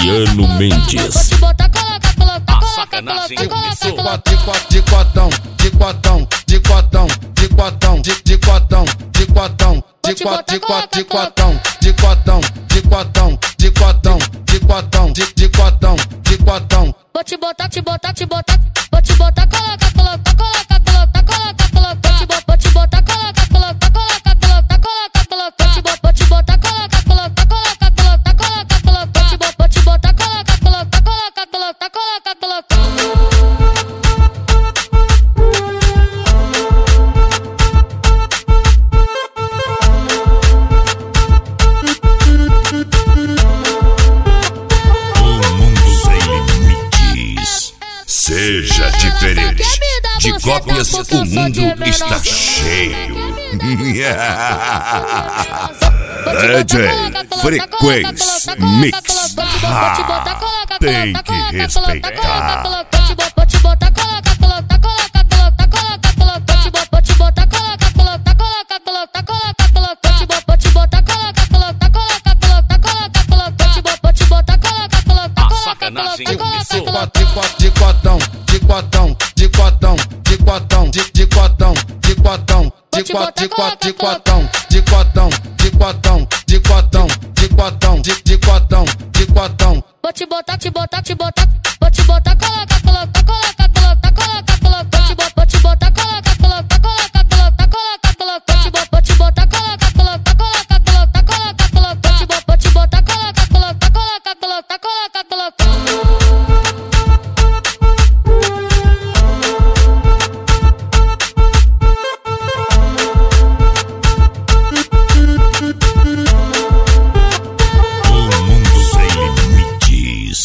Luciano Mendes. Vou te botar, coloca, coloca, A coloca, sacanagem coloca, começou. coloca. De quatão, de quatão, de quatão, de quatão, de quatão, de quatão, de quatão, de quatão, de quatão, de quatão, de quatão, de quatão, de quatão, de quatão. Vou te botar, te botar, te botar. Vou te botar, coloca, coloca, coloca, coloca, coloca, coloca. Vou te botar, coloca, coloca, coloca, coloca, coloca, coloca. Vou te botar, coloca, coloca, coloca, coloca, coloca, coloca. Vou te botar, coloca, coloca, coloca, coloca, coloca, coloca. Seja diferente. De cópias o mundo está cheio. DJ Frequência Mix. Tem que respeitar. Vou te botar, coloca, coloca, coloca, coloca, coloca, coloca. Vou te botar, coloca, coloca, coloca, coloca, coloca, coloca. Vou te botar, coloca, coloca, coloca, coloca, coloca, coloca. Vou te botar, coloca, coloca, A coloca, sacanagem coloca, começou. De quatão, de quatão, de quatão, de quatão, de quatão, de quatão, de quatão, de quatão, de quatão, de quatão, de quatão, de quatão, de quatão, de quatão. Vou te botar, te botar, te botar. Vou te botar, coloca.